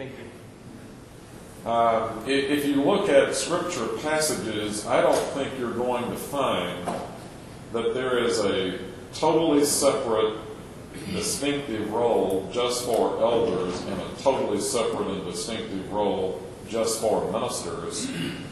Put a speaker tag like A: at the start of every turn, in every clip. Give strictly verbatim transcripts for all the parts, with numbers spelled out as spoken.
A: Thank you.
B: Uh, if, if you look at scripture passages, I don't think you're going to find that there is a totally separate, distinctive role just for elders and a totally separate and distinctive role just for ministers.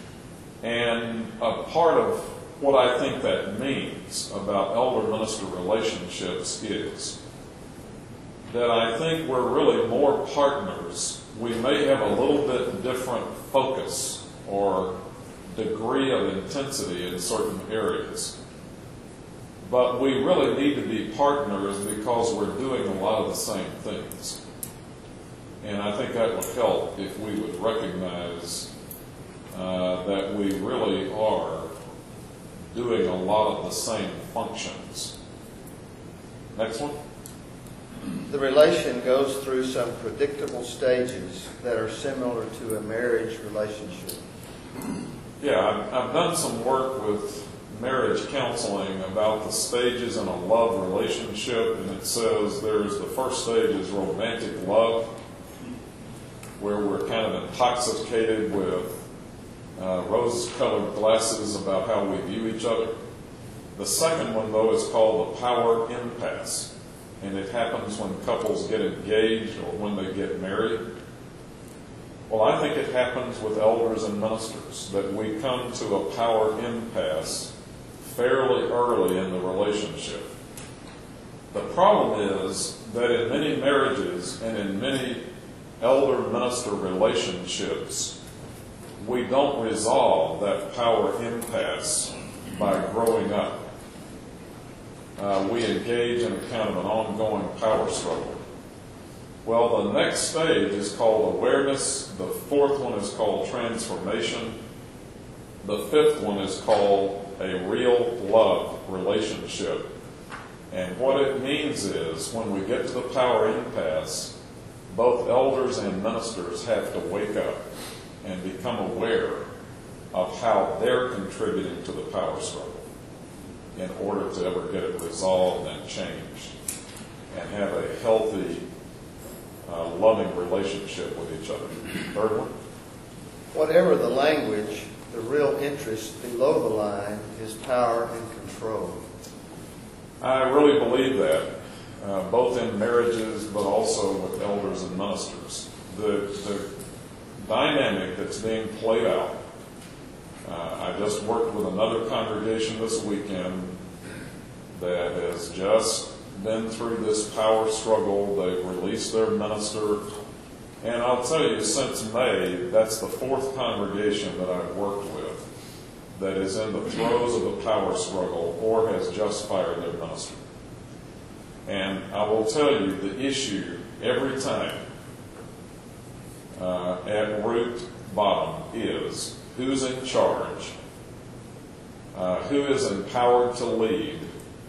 B: And a part of what I think that means about elder-minister relationships is that I think we're really more partners. We may have a little bit different focus or degree of intensity in certain areas. But we really need to be partners because we're doing a lot of the same things. And I think that would help if we would recognize uh, that we really are doing a lot of the same functions. Next one.
C: The relation goes through some predictable stages that are similar to a marriage relationship.
B: Yeah, I've, I've done some work with marriage counseling about the stages in a love relationship, and it says there's the first stage is romantic love, where we're kind of intoxicated with uh, rose-colored glasses about how we view each other. The second one, though, is called the power impasse, and it happens when couples get engaged or when they get married. Well, I think it happens with elders and ministers, that we come to a power impasse fairly early in the relationship. The problem is that in many marriages and in many elder-minister relationships, we don't resolve that power impasse by growing up. Uh, we engage in a kind of an ongoing power struggle. Well, the next stage is called awareness. The fourth one is called transformation. The fifth one is called a real love relationship. And what it means is when we get to the power impasse, both elders and ministers have to wake up and become aware of how they're contributing to the power struggle in order to ever get it resolved and changed and have a healthy, uh, loving relationship with each other. Third one.
C: Whatever the language, the real interest below the line is power and control.
B: I really believe that, uh, both in marriages but also with elders and ministers. The, the dynamic that's being played out. Uh, I just worked with another congregation this weekend that has just been through this power struggle. They've released their minister. And I'll tell you, since May, that's the fourth congregation that I've worked with that is in the throes of a power struggle or has just fired their minister. And I will tell you, the issue every time uh, at root bottom is who's in charge, uh, who is empowered to lead,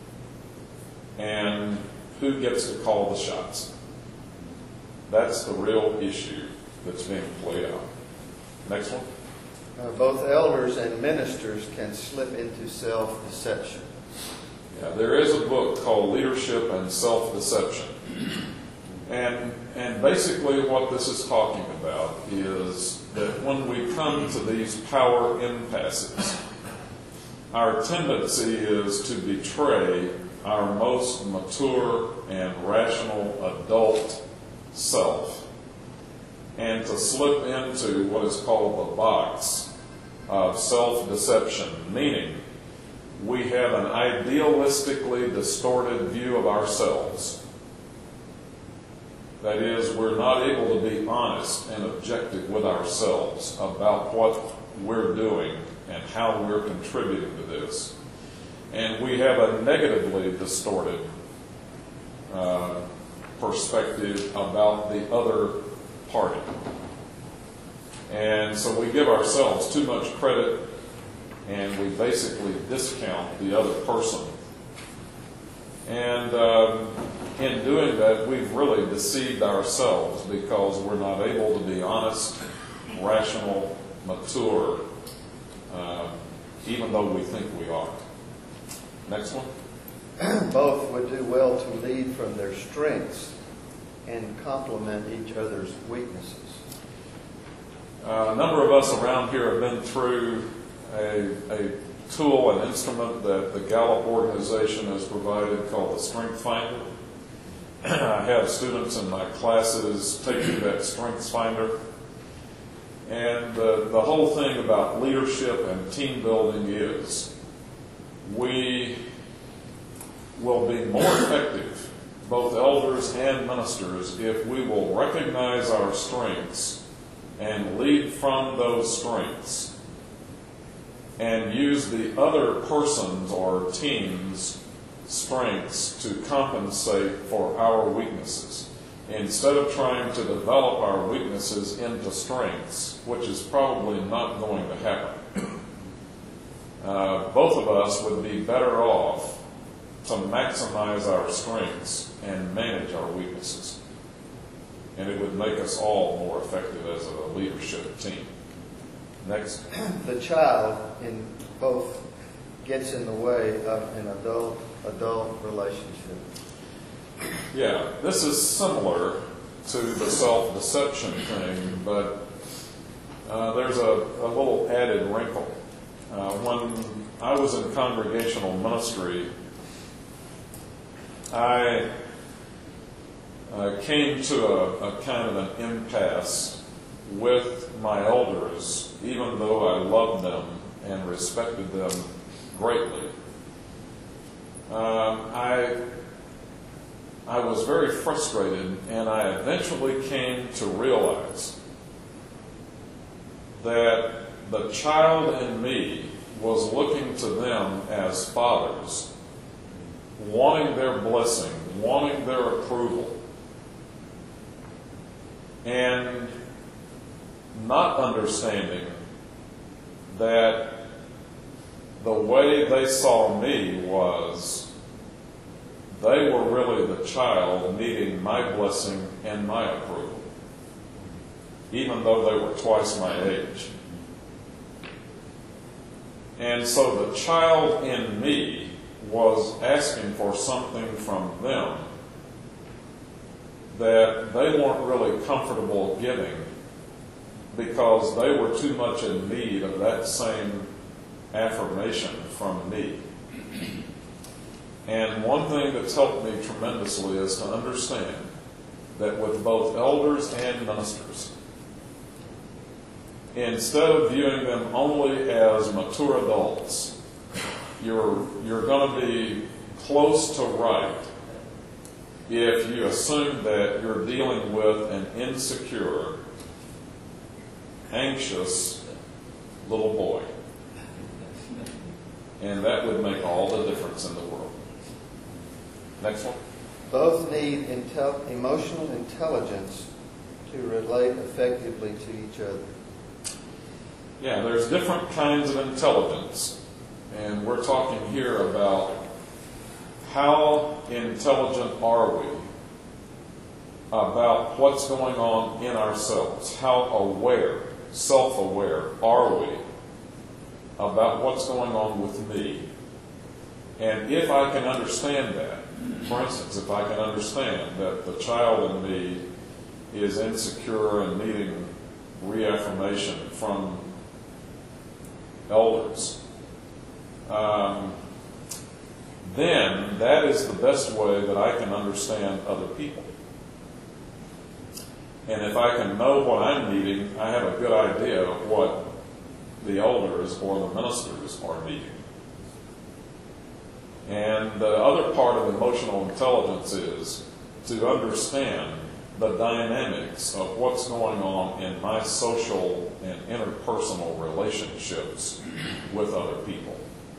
B: and who gets to call the shots. That's the real issue that's being played out. Next one.
C: Uh, both elders and ministers can slip into self-deception.
B: Yeah, there is a book called Leadership and Self-Deception. And, and basically what this is talking about is that when we come to these power impasses, our tendency is to betray our most mature and rational adult self and to slip into what is called the box of self-deception, meaning we have an idealistically distorted view of ourselves. That is, we're not able to be honest and objective with ourselves about what we're doing and how we're contributing to this. And we have a negatively distorted uh, perspective about the other party. And so we give ourselves too much credit and we basically discount the other person. And um, in doing that, we've really deceived ourselves because we're not able to be honest, rational, mature, uh, even though we think we are. Next one.
C: Both would do well to lead from their strengths, and complement each other's weaknesses.
B: Uh, a number of us around here have been through a, a tool, an instrument that the Gallup organization has provided called the Strength Finder. I have students in my classes taking that Strength Finder. And uh, the whole thing about leadership and team building is we will be more effective, both elders and ministers, if we will recognize our strengths and lead from those strengths and use the other person's or team's strengths to compensate for our weaknesses, instead of trying to develop our weaknesses into strengths, which is probably not going to happen. Uh, both of us would be better off to maximize our strengths and manage our weaknesses. And it would make us all more effective as a leadership team. Next.
C: The child in both gets in the way of an adult adult relationship.
B: Yeah, this is similar to the self-deception thing, but uh, there's a, a little added wrinkle. Uh, when I was in congregational ministry, I uh, came to a, a kind of an impasse with my elders, even though I loved them and respected them greatly. Um, I I was very frustrated, and I eventually came to realize that the child in me was looking to them as fathers, wanting their blessing, wanting their approval, and not understanding that the way they saw me was they were really the child needing my blessing and my approval, even though they were twice my age. And so the child in me was asking for something from them that they weren't really comfortable giving, because they were too much in need of that same affirmation from me. And one thing that's helped me tremendously is to understand that with both elders and ministers, instead of viewing them only as mature adults, you're, you're going to be close to right if you assume that you're dealing with an insecure, anxious little boy. And that would make all the difference in the world. Next one.
C: Both need intel- emotional intelligence to relate effectively to each other.
B: Yeah, there's different kinds of intelligence, and we're talking here about how intelligent are we about what's going on in ourselves? How aware, self-aware are we about what's going on with me? And if I can understand that, for instance, if I can understand that the child in me is insecure and needing reaffirmation from elders, um, then that is the best way that I can understand other people. And if I can know what I'm needing, I have a good idea of what the elders or the ministers are needing. And the other part of emotional intelligence is to understand the dynamics of what's going on in my social and interpersonal relationships with other people.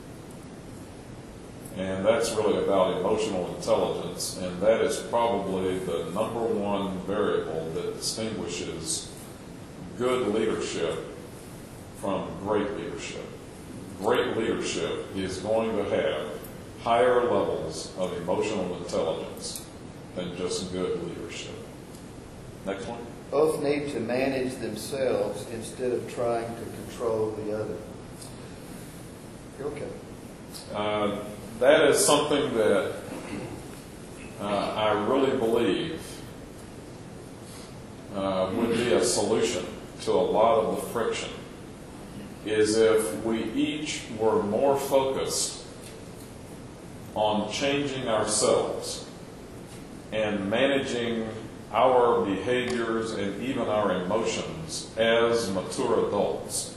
B: And that's really about emotional intelligence, and that is probably the number one variable that distinguishes good leadership from great leadership. Great leadership is going to have higher levels of emotional intelligence than just good leadership. Next one.
C: Both need to manage themselves instead of trying to control the other. You're okay.
B: Uh, that is something that uh, I really believe uh, would be a solution to a lot of the friction, is if we each were more focused on changing ourselves and managing our behaviors and even our emotions as mature adults.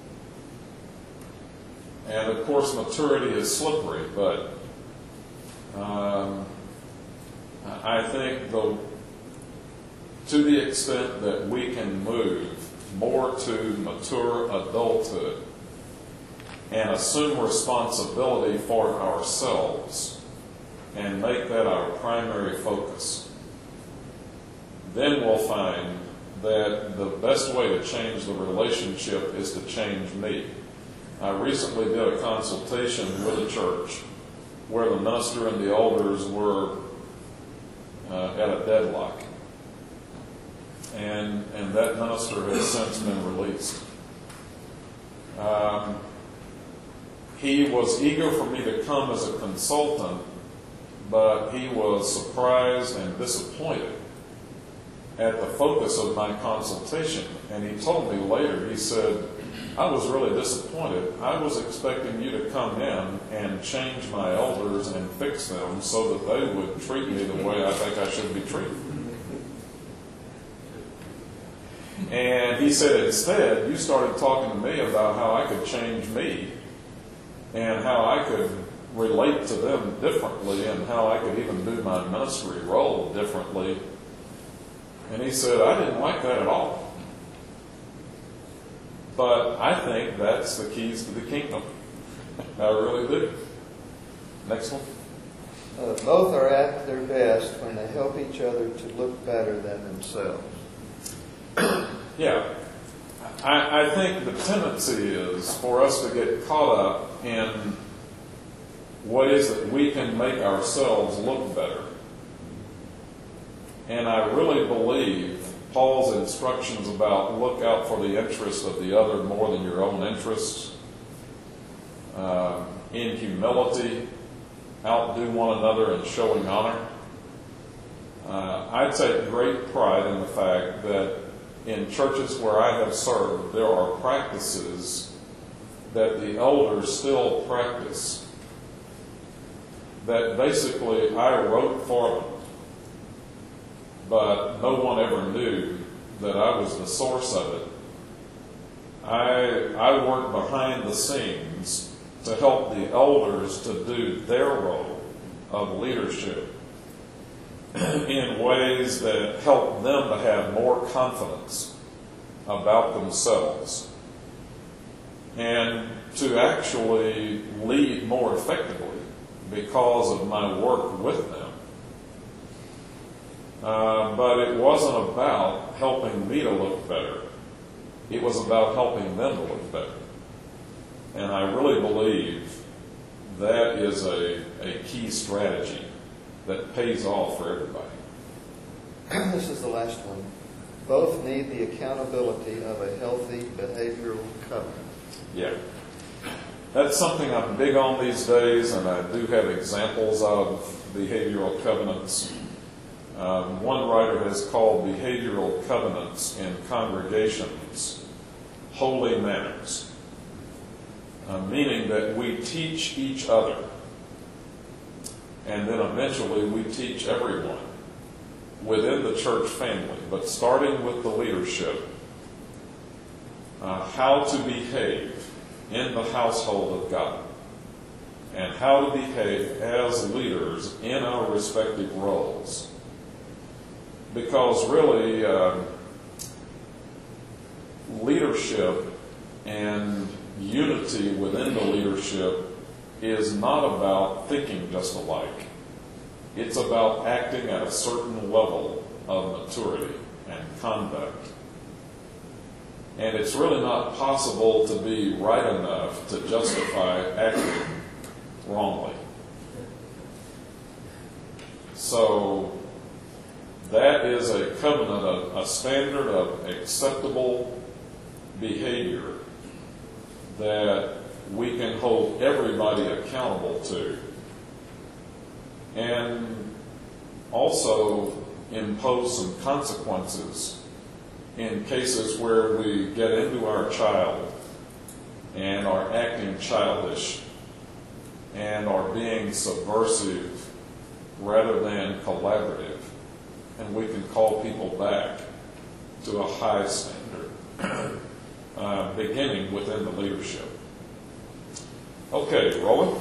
B: And of course, maturity is slippery, but um, I think the, to the extent that we can move more to mature adulthood and assume responsibility for ourselves and make that our primary focus, then we'll find that the best way to change the relationship is to change me. I recently did a consultation with a church where the minister and the elders were uh, at a deadlock. And, and that minister has since been released. Um, he was eager for me to come as a consultant, but he was surprised and disappointed at the focus of my consultation. And he told me later, he said, I was really disappointed. I was expecting you to come in and change my elders and fix them so that they would treat me the way I think I should be treated. And he said, instead, you started talking to me about how I could change me and how I could relate to them differently and how I could even do my ministry role differently. And he said, I didn't like that at all. But I think that's the keys to the kingdom. I really do. Next one.
C: Uh, both are at their best when they help each other to look better than themselves.
B: Yeah. I, I think the tendency is for us to get caught up in ways that we can make ourselves look better. And I really believe Paul's instructions about look out for the interest of the other more than your own interests, uh, in humility, outdo one another in showing honor. Uh, I take great pride in the fact that in churches where I have served, there are practices that the elders still practice that basically I wrote for them, but no one ever knew that I was the source of it. I, I work behind the scenes to help the elders to do their role of leadership in ways that help them to have more confidence about themselves and to actually lead more effectively because of my work with them. Uh, but it wasn't about helping me to look better. It was about helping them to look better. And I really believe that is a, a key strategy that pays off for everybody.
C: This is the last one. Both need the accountability of a healthy behavioral covenant.
B: Yeah. That's something I'm big on these days, and I do have examples of behavioral covenants. Um, one writer has called behavioral covenants in congregations holy manners, uh, meaning that we teach each other, and then eventually we teach everyone within the church family, but starting with the leadership, uh, how to behave in the household of God and how to behave as leaders in our respective roles. Because really, uh, leadership and unity within the leadership is not about thinking just alike. It's about acting at a certain level of maturity and conduct. And it's really not possible to be right enough to justify acting wrongly. So that is a covenant, a, a standard of acceptable behavior that we can hold everybody accountable to, and also impose some consequences in cases where we get into our child and are acting childish and are being subversive rather than collaborative, and we can call people back to a high standard, uh, beginning within the leadership. Okay, Roland.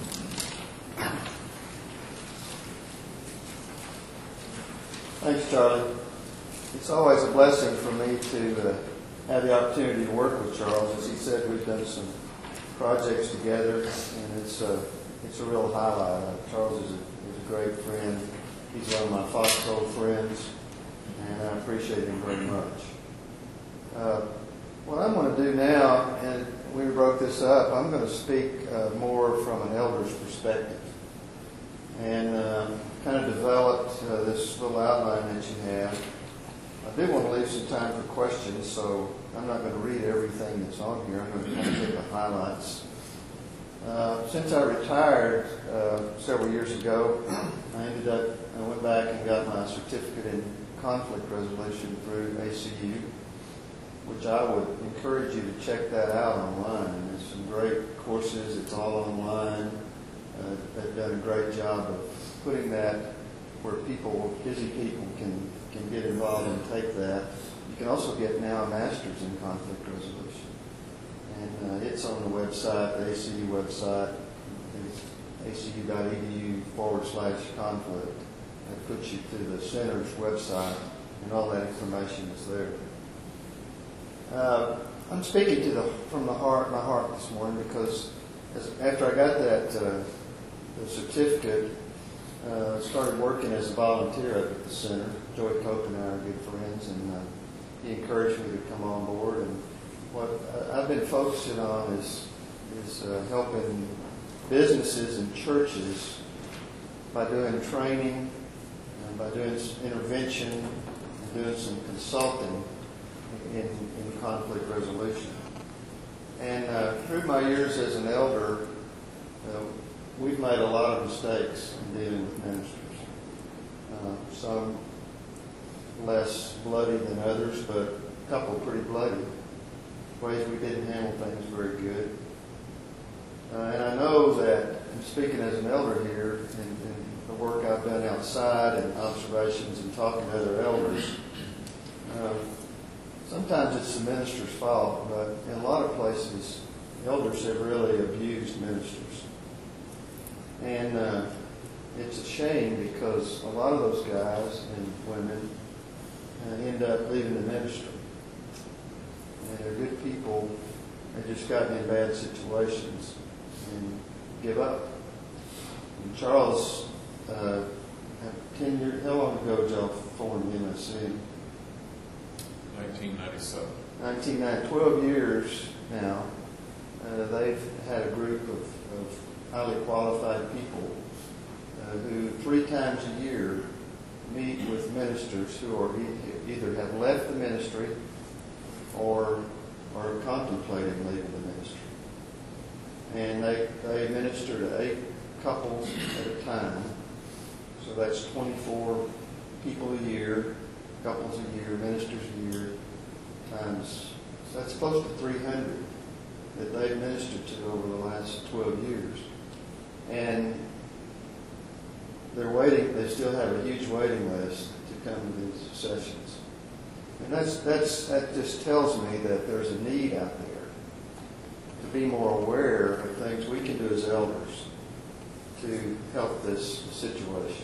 C: Thanks, Charlie. It's always a blessing for me to uh, have the opportunity to work with Charles. As he said, we've done some projects together, and it's a, it's a real highlight. Uh, Charles is a, is a great friend. He's one of my foxhole friends, and I appreciate him very much. Uh, what I'm going to do now, and we broke this up, I'm going to speak uh, more from an elder's perspective, and uh, kind of developed uh, this little outline that you have. I do want to leave some time for questions, so I'm not going to read everything that's on here. I'm going to kind of take the highlights. Uh, since I retired uh, several years ago, I ended up, I went back and got my certificate in conflict resolution through A C U, which I would encourage you to check that out online. There's some great courses. It's all online. Uh, they've done a great job of putting that where people, busy people, can can get involved and take that. You can also get now a master's in conflict resolution. And uh, it's on the website, the A C U website. It's acu.edu forward slash conflict. That puts you to the center's website, and all that information is there. Uh, I'm speaking to the from the heart, my heart this morning, because as, after I got that uh, the certificate, uh, I started working as a volunteer up at the center. Joey Cope and I are good friends, and uh, he encouraged me to come on board. And what I've been focusing on is is uh, helping businesses and churches by doing training, and by doing intervention, and doing some consulting in, in conflict resolution. And uh, through my years as an elder, uh, we've made a lot of mistakes in dealing with ministers. Uh, some less bloody than others, but a couple pretty bloody. Ways we didn't handle things very good. Uh, and I know that, I'm speaking as an elder here, and, and the work I've done outside and observations and talking to other elders, uh, sometimes it's the minister's fault, but in a lot of places, elders have really abused ministers. And uh, it's a shame because a lot of those guys and women uh, end up leaving the ministry. And they're good people. They've just gotten in bad situations and give up. And Charles, uh, ten years, how long ago did y'all form M S C?
B: nineteen ninety-seven.
C: nineteen ninety, twelve years now. Uh, they've had a group of, of highly qualified people uh, who three times a year meet with ministers who are e- either have left the ministry or are contemplating leaving the ministry. And they, they minister to eight couples at a time. So that's twenty-four people a year, couples a year, ministers a year, times, so that's close to three hundred that they've ministered to over the last twelve years. And they're waiting, they still have a huge waiting list to come to these sessions. And that's, that's, that just tells me that there's a need out there to be more aware of things we can do as elders to help this situation.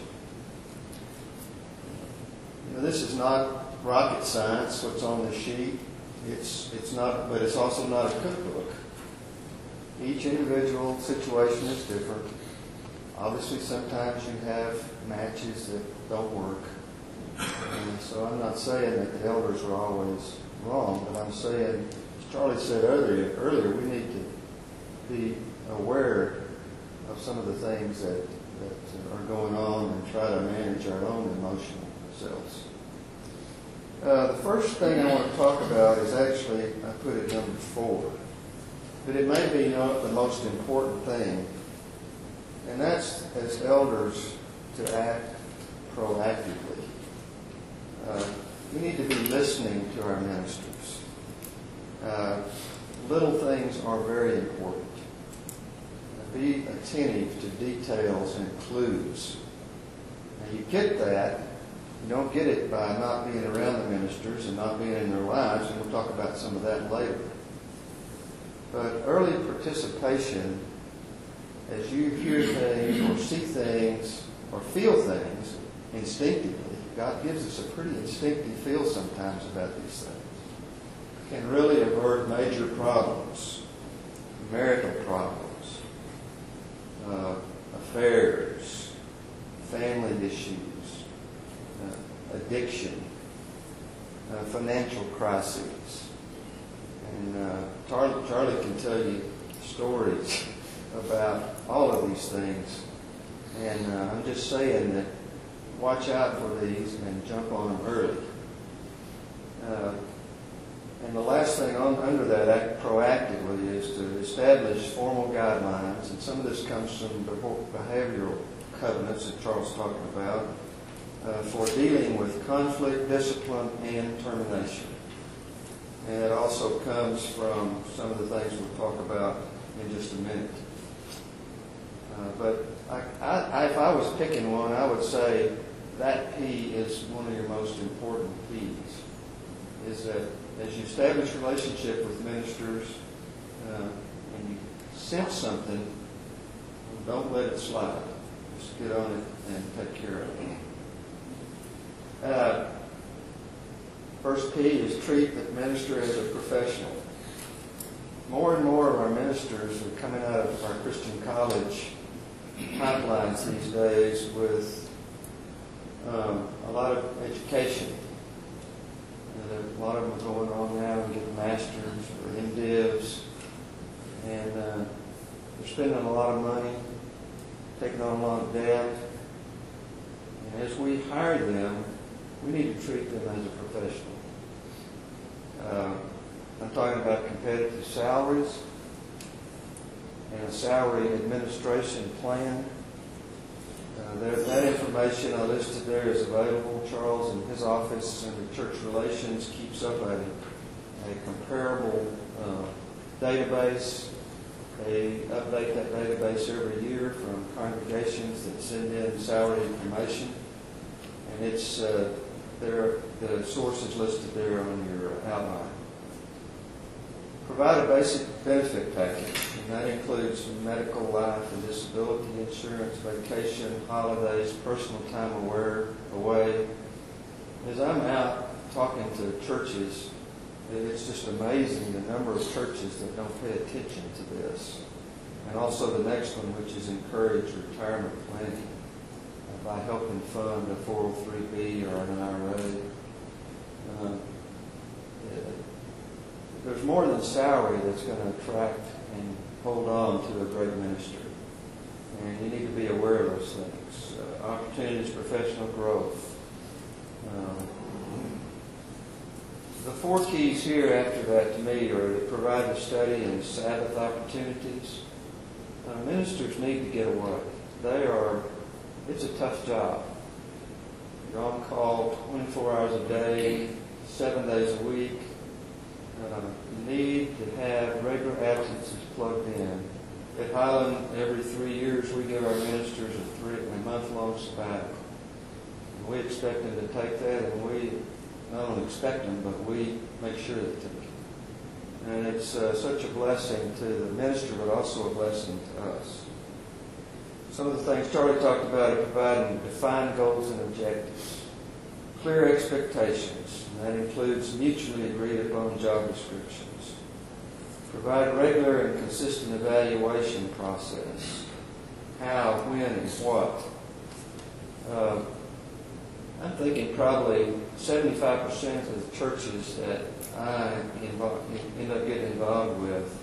C: You know, this is not rocket science, what's on the sheet. It's, it's not, but it's also not a cookbook. Each individual situation is different. Obviously, sometimes you have matches that don't work. And so I'm not saying that the elders are always wrong, but I'm saying, as Charlie said earlier, earlier we need to be aware of some of the things that, that are going on and try to manage our own emotional selves. Uh, the first thing I want to talk about is actually, I put it number four, but it may be not the most important thing, and that's as elders to act proactively. Uh, we need to be listening to our ministers. Uh, little things are very important. Be attentive to details and clues. Now you get that. You don't get it by not being around the ministers and not being in their lives, and we'll talk about some of that later. But early participation, as you hear things or see things or feel things instinctively, God gives us a pretty instinctive feel sometimes about these things, can really avert major problems, marital problems, uh, affairs, family issues, uh, addiction, uh, financial crises. And uh, Charlie, Charlie can tell you stories about all of these things. And uh, I'm just saying that watch out for these and jump on them early. Uh, and the last thing on, under that act proactively is to establish formal guidelines. And some of this comes from the behavioral covenants that Charles is talking about uh, for dealing with conflict, discipline, and termination. And it also comes from some of the things we'll talk about in just a minute. Uh, but I, I, if I was picking one, I would say that P is one of your most important P's. Is that as you establish relationship with ministers uh, and you sense something, don't let it slide. Just get on it and take care of it. Uh, First P is treat the minister as a professional. More and more of our ministers are coming out of our Christian college pipelines these days with um, a lot of education. And a lot of them are going on now and getting masters or M Divs, and uh, they're spending a lot of money, taking on a lot of debt. And as we hire them, we need to treat them as a professional. Uh, I'm talking about competitive salaries and a salary administration plan. Uh, there, that information I listed there is available. Charles in his office and the church relations keeps up a, a comparable uh, database. They update that database every year from congregations that send in salary information. And it's uh, there, the source is listed there on your outline. Provide a basic benefit package, and that includes medical, life, and disability insurance, vacation, holidays, personal time aware, away. As I'm out talking to churches, it's just amazing the number of churches that don't pay attention to this. And also the next one, which is encourage retirement planning by helping fund a four oh three B or an I R A. Uh, there's more than salary that's going to attract and hold on to a great ministry. And you need to be aware of those things. Uh, opportunities, professional growth. Uh, the four keys here after that to me are to provide the study and Sabbath opportunities. Uh, ministers need to get away. They are It's a tough job. You're on call twenty-four hours a day, seven days a week. Uh, you need to have regular absences plugged in. At Highland, every three years we give our ministers a, three, a month-long sabbatical. And we expect them to take that, and we not only expect them, but we make sure they take it. And it's uh, such a blessing to the minister, but also a blessing to us. Some of the things Charlie talked about are providing defined goals and objectives, clear expectations, and that includes mutually agreed upon job descriptions. Provide a regular and consistent evaluation process. How, when, and what. Uh, I'm thinking probably seventy-five percent of the churches that I invo- end up getting involved with,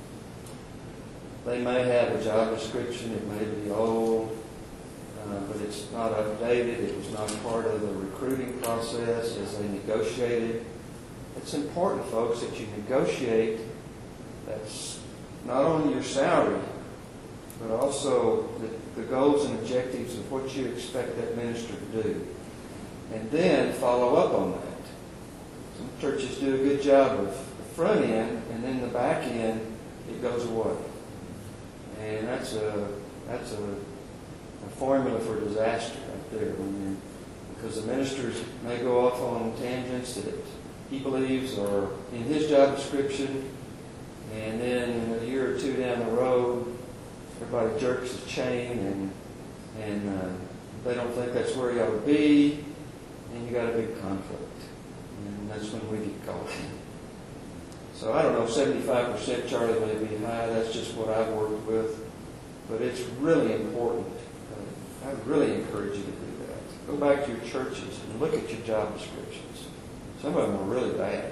C: they may have a job description, it may be old, uh, but it's not updated, it was not part of the recruiting process as they negotiated. It's important, folks, that you negotiate that's not only your salary, but also the, the goals and objectives of what you expect that minister to do. And then follow up on that. churches do a good job of the front end, and then the back end, it goes away. And that's a that's a, a formula for disaster right there. When you, because the ministers may go off on tangents that he believes are in his job description, and then a year or two down the road, everybody jerks the chain, and and uh, they don't think that's where he ought to be, and you got a big conflict. And that's when we get caught in. So I don't know, seventy-five percent, Charlie, may be high. That's just what I've worked with. But it's really important. Uh, I really encourage you to do that. Go back to your churches and look at your job descriptions. Some of them are really bad.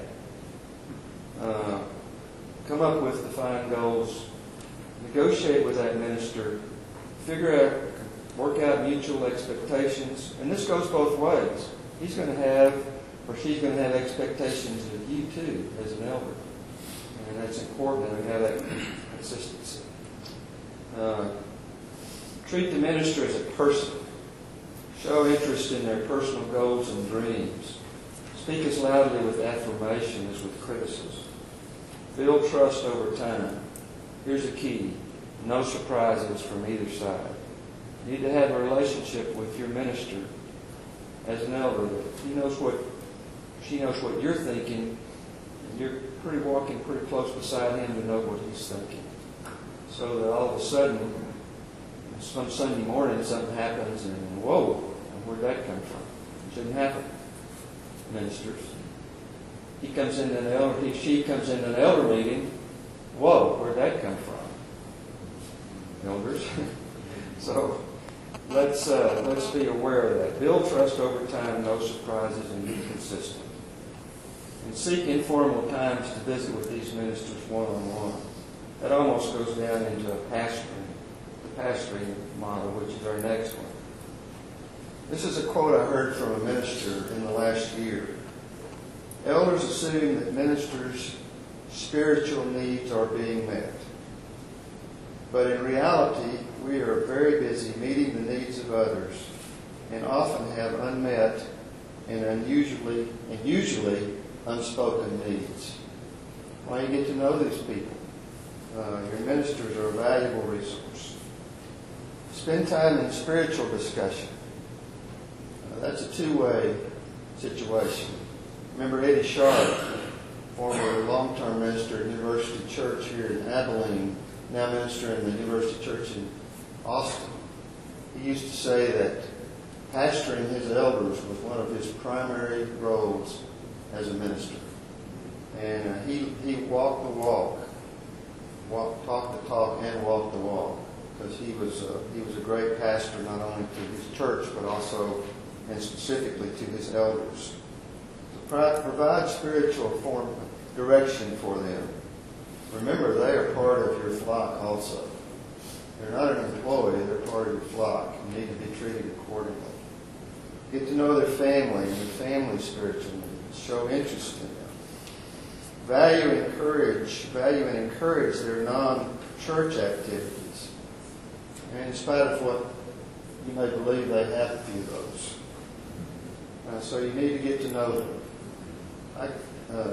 C: Uh, come up with defined goals. Negotiate with that minister. Figure out, work out mutual expectations. And this goes both ways. He's going to have, or she's going to have expectations of you too, as an elder. And that's important that we have that consistency. Uh, treat the minister as a person. Show interest in their personal goals and dreams. Speak as loudly with affirmation as with criticism. Build trust over time. Here's a key. No surprises from either side. You need to have a relationship with your minister as an elder that he knows what, she knows what you're thinking, and you're pretty walking pretty close beside him to know what he's thinking. So that all of a sudden, some Sunday morning, something happens, and whoa, where'd that come from? It shouldn't happen. Ministers. He comes into an elder, he, she comes into an elder meeting. Whoa, where'd that come from? Elders. So let's uh, let's be aware of that. Build trust over time, no surprises, and be consistent. And seek informal times to visit with these ministers one-on-one. That almost goes down into a pastoring, the pastoring model, which is our next one. This is a quote I heard from a minister in the last year. Elders assume that ministers' spiritual needs are being met. But in reality, we are very busy meeting the needs of others and often have unmet and unusually and usually unspoken needs. Why you get to know these people. Uh, your ministers are a valuable resource. Spend time in spiritual discussion. Uh, that's a two-way situation. Remember Eddie Sharp, former long-term minister at University Church here in Abilene, now minister in the University Church in Austin. He used to say that pastoring his elders was one of his primary roles as a minister. And uh, he, he walked the walk, walk, talked the talk, and walked the walk, because he was uh, he was a great pastor not only to his church but also and specifically to his elders. To pro- provide spiritual form direction for them. Remember, they are part of your flock also. They're not an employee; they're part of your flock. You need to be treated accordingly. Get to know their family and their family's spiritual needs. Show interest in them. Value and encourage, value and encourage their non-church activities. And in spite of what you may believe, they have a few of those. Uh, so you need to get to know them. I, uh,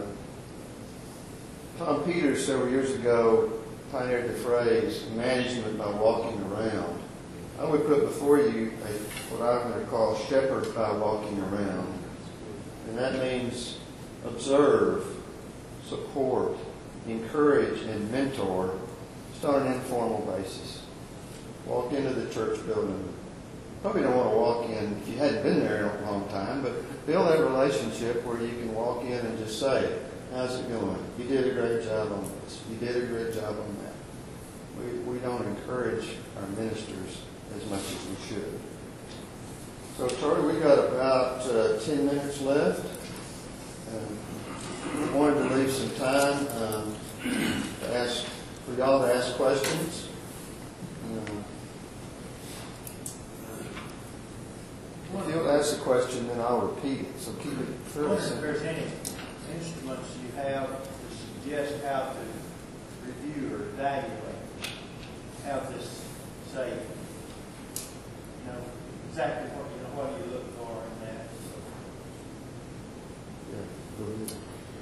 C: Tom Peters several years ago pioneered the phrase management by walking around. I would put before you a, what I'm going to call shepherd by walking around. And that means observe, support, encourage, and mentor just on an informal basis. Walk into the church building. Probably don't want to walk in if you hadn't been there in a long time, but build that relationship where you can walk in and just say, how's it going? You did a great job on this. You did a great job on that. We, we don't encourage our ministers as much as we should. So, Charlie, we got about uh, ten minutes left. Um, I wanted to leave some time um, to ask for y'all to ask questions. Um, if you'll ask a question, then I'll repeat it. So keep it
A: I
C: fairly
A: wonder if
C: simple.
A: there's any instruments you have to suggest how to review or evaluate how this, say, you know, exactly what, you know, what you look for in that.
C: Yeah, go ahead.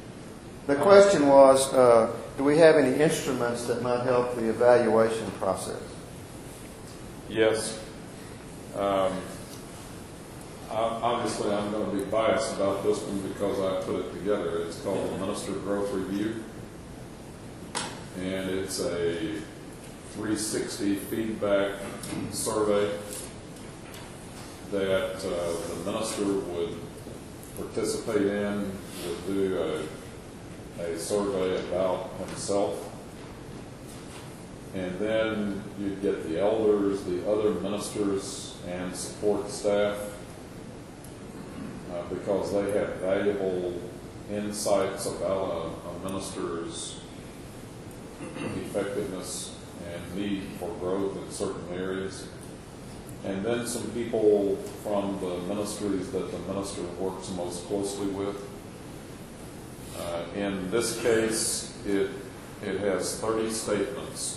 C: The question was, uh, do we have any instruments that might help the evaluation process?
B: Yes. Um, I- obviously, I'm going to be biased about this one because I put it together. It's called the Minister Growth Review, and it's a three sixty feedback survey that uh, the minister would participate in, would do a, a survey about himself. And then you'd get the elders, the other ministers, and support staff uh, because they have valuable insights about a, a minister's effectiveness and need for growth in certain areas. And then some people from the ministries that the minister works most closely with. Uh, in this case, it, it has thirty statements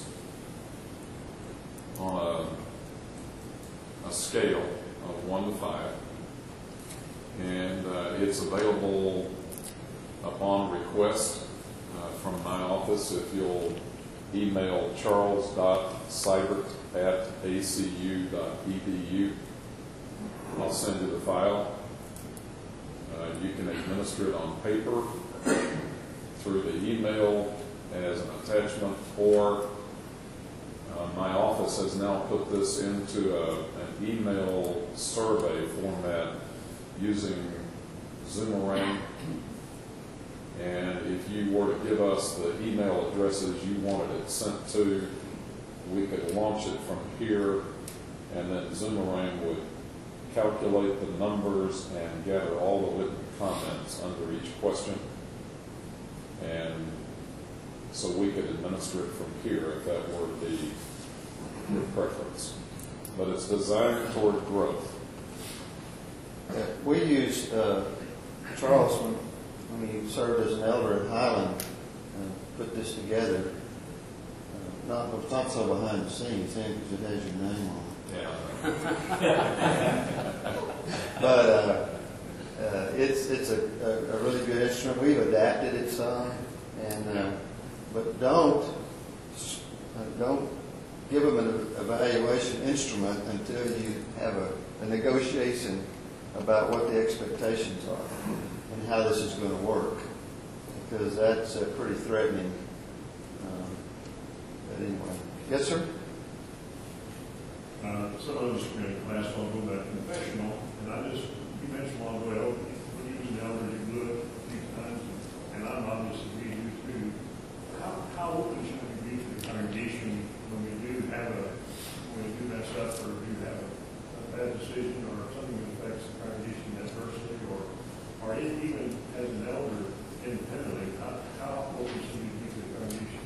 B: on a, a scale of one to five. And uh, it's available upon request uh, from my office. If you'll email charles dot seibert at a c u dot e d u, I'll send you the file. Uh, you can administer it on paper, through the email as an attachment, or uh, my office has now put this into a, an email survey format using Zoomerang. And if you were to give us the email addresses you wanted it sent to, we could launch it from here, and then Zoomerang would calculate the numbers and gather all the written comments under each question. And so we could administer it from here if that were to be your preference. But it's designed toward growth.
C: Yeah, we used, uh, Charles, when, when he served as an elder in Highland, uh, put this together. Uh, not, it's not so behind the scenes, because it has your name on it.
B: Yeah.
C: But uh, uh, it's it's a, a, a really good instrument. We've adapted it some, and uh, but don't uh, don't give them an evaluation instrument until you have a, a negotiation about what the expectations are and how this is going to work, because that's uh, pretty threatening. Um, but anyway, yes, sir.
D: Uh, some of us in class will go back confessional, and I just, you mentioned a while ago, when you use the elderly good these times, and I'm obviously reading you too. How, how open should we be to the congregation when we do have a, when we do mess up or do have a, a bad decision or something that affects the congregation adversely, or, or even as an elder independently, how, how open should we be to the congregation?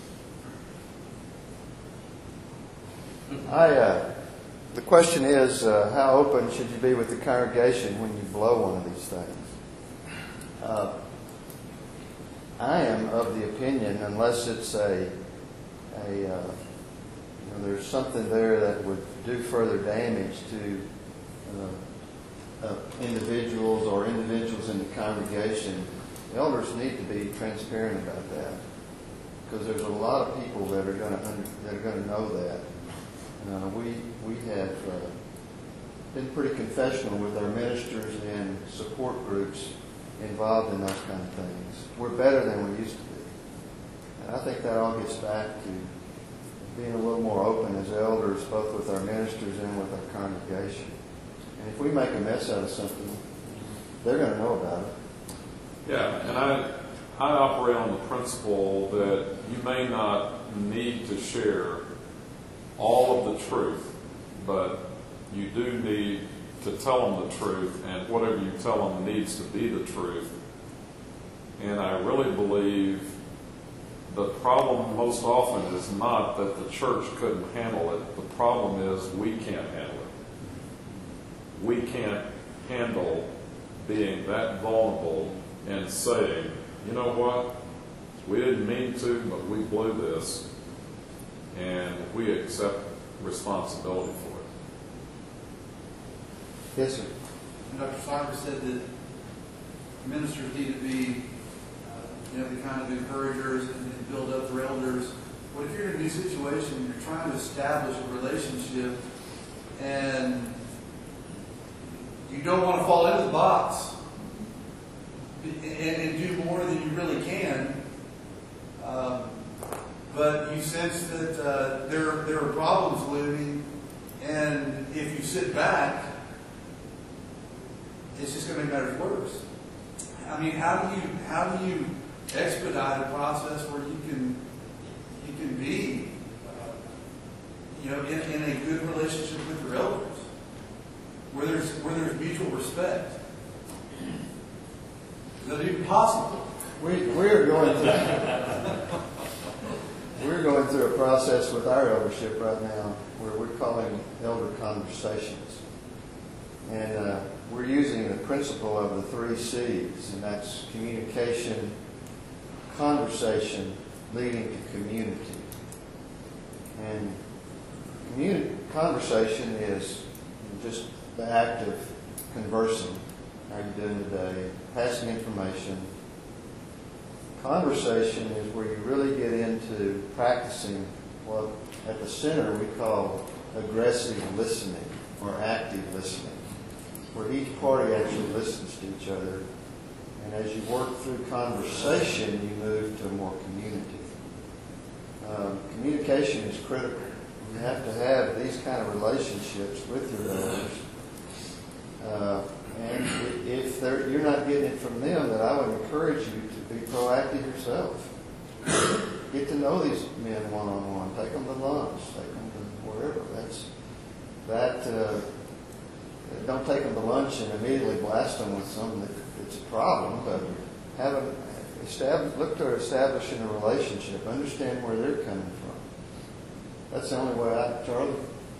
C: I, uh, the question is, uh, how open should you be with the congregation when you blow one of these things? Uh, I am of the opinion, unless it's a, a uh, you know, there's something there that would do further damage to uh, uh, individuals or individuals in the congregation, the elders need to be transparent about that, because there's a lot of people that are going to that are going to know that. Uh, we we have uh, been pretty confessional with our ministers and support groups involved in those kind of things. We're better than we used to be. And I think that all gets back to being a little more open as elders, both with our ministers and with our congregation. And if we make a mess out of something, they're going to know about it.
B: Yeah, and I, I operate on the principle that you may not need to share all of the truth, but you do need to tell them the truth, and whatever you tell them needs to be the truth. And I really believe the problem most often is not that the church couldn't handle it. The problem is we can't handle it. We can't handle being that vulnerable and saying, you know what, we didn't mean to, but we blew this, and we accept responsibility for it.
C: Yes, sir.
E: And Doctor Seibert said that ministers need to be, uh, you know, kind of encouragers and, and build up their elders. What if you're in a new situation, you're trying to establish a relationship, and you don't want to fall into the box and, and do more than you really can, um, but you sense that uh, there, there are problems looming, and if you sit back, it's just going to make matters worse. I mean, how do you how do you expedite a process where you can you can be, uh, you know, in, in a good relationship with your elders, where there's where there's mutual respect? Is that even possible?
C: We we're going through we're going through a process with our eldership right now where we're calling elder conversations, and uh, we're using the principle of the three C's, and that's communication, conversation, leading to community. And communi- conversation is just the act of conversing. How are you doing today? Passing information. Conversation is where you really get into practicing what at the center we call aggressive listening or active listening, where each party actually listens to each other. And as you work through conversation, you move to more community. Um, communication is critical. You have to have these kind of relationships with your elders. Uh, and if they're, you're not getting it from them, then I would encourage you to be proactive yourself. Get to know these men one-on-one. Take them to lunch. Take them to wherever. That's that. Uh, don't take them to lunch and immediately blast them with something that it's a problem, but have a establish, look to establishing a relationship. Understand where they're coming from. That's the only way I, Charlie.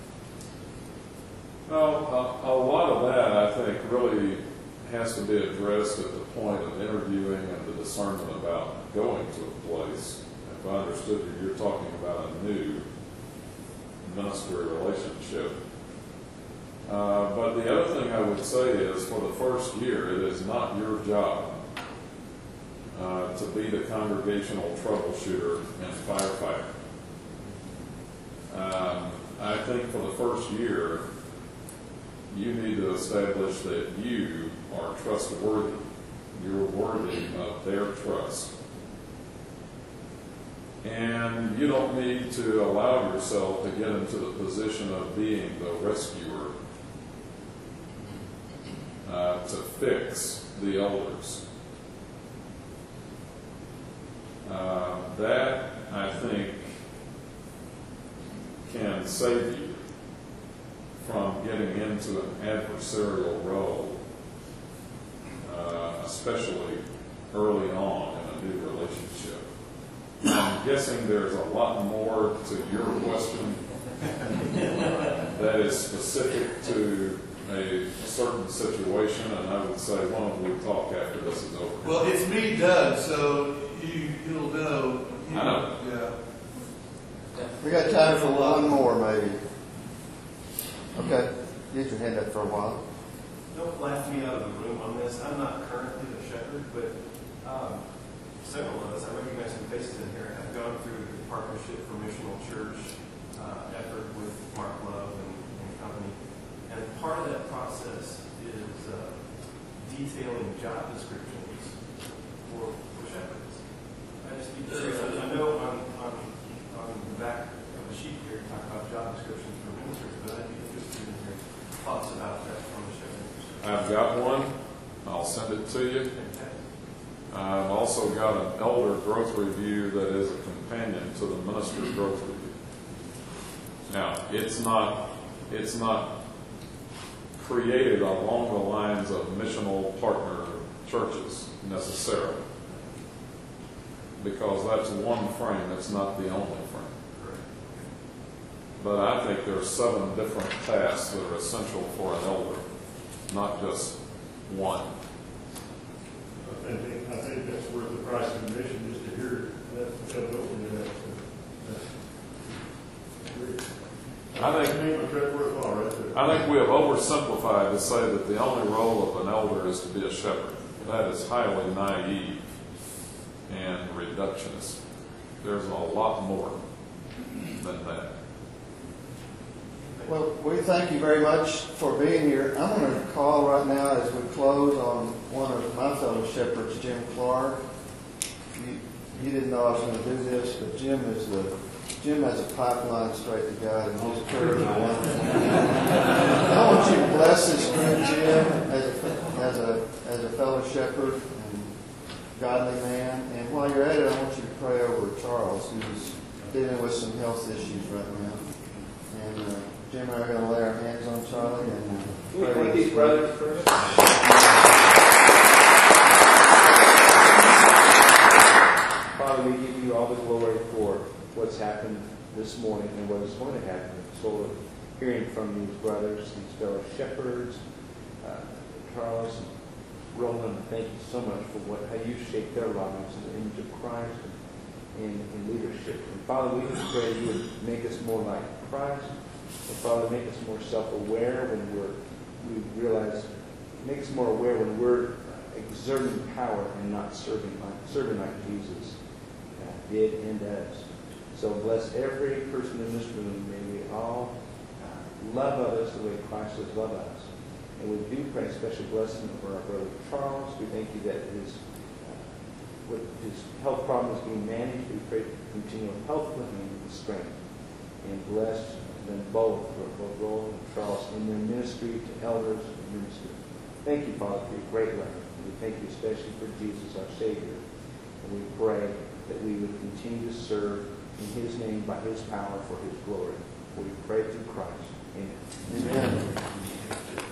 B: Well, a, a lot of that, I think, really has to be addressed at the point of interviewing and the discernment about going to a place. If I understood you, you're talking about a new ministry relationship. Uh, but the other thing I would say is, for the first year, it is not your job uh, to be the congregational troubleshooter and firefighter. Um, I think for the first year, you need to establish that you are trustworthy. You're worthy of their trust. And you don't need to allow yourself to get into the position of being the rescuer uh, to fix the elders. Uh, that, I think, can save you from getting into an adversarial role, uh, especially early on in a new relationship. I'm guessing there's a lot more to your question that is specific to a certain situation, and I would say, why don't we talk after this is over?
E: Well, it's me, Doug, so you, you'll know. You,
B: I know.
E: Yeah.
C: We got time for one more, maybe. Okay, get your hand up for a while.
F: Don't laugh me out of the room on this. I'm not currently the shepherd, but um, several of us, I recognize some faces in here, have gone through the Partnership for Missional Church uh, effort with Mark Love and, and company. And part of that process is uh, detailing job descriptions for, for shepherds. I just need to say, I know on, on, on the back of the sheet here, you talk about job descriptions for ministers, but I'd be interested in your thoughts about that from the shepherds.
B: I've got one. I'll send it to you. I've also got an elder growth review that is a companion to the ministry growth review. Now, it's not, it's not created along the lines of missional partner churches necessarily, because that's one frame. It's not the only frame. But I think there are seven different tasks that are essential for an elder, not just one.
D: I think, I think that's worth the price of admission, just to hear that, that open to that.
B: I think,
D: worthwhile right there.
B: I think we have oversimplified to say that the only role of an elder is to be a shepherd. That is highly naive and reductionist. There's a lot more than that.
C: Well, we thank you very much for being here. I'm going to call right now as we close on one of my fellow shepherds, Jim Clark. You, you didn't know I was going to do this, but Jim is the Jim has a pipeline straight to God, and his prayers are wonderful. I want you to bless this group, Jim, as a, as a as a fellow shepherd and godly man. And while you're at it, I want you to pray over Charles, who's dealing with some health issues right now. And uh, Jim and I are going to lay our hands on Charlie and uh,
G: Can we
C: pray
G: thank
C: with
G: these
C: his
G: brothers first? Father, we give you all the glory for what's happened this morning and what is going to happen. So hearing from these brothers, these fellow shepherds, uh, Charles and Roland, thank you so much for what how you shaped their lives in the image of Christ and in leadership. And Father, we just pray you would make us more like Christ. And Father, make us more self-aware when we're, we realize, make us more aware when we're exerting power and not serving like, serving like Jesus uh, did and does. So bless every person in this room. May we all uh, love others the way Christ has loved us. And we do pray a special blessing over our brother Charles. We thank you that his uh, with his health problem is being managed. We pray for continual health with him and strength. And bless them both, both Roland and Charles, in their ministry to elders and ministry. Thank you, Father, for your great love. And we thank you especially for Jesus, our Savior. And we pray that we would continue to serve in his name by his power for his glory. We pray through Christ. Amen.
C: Amen.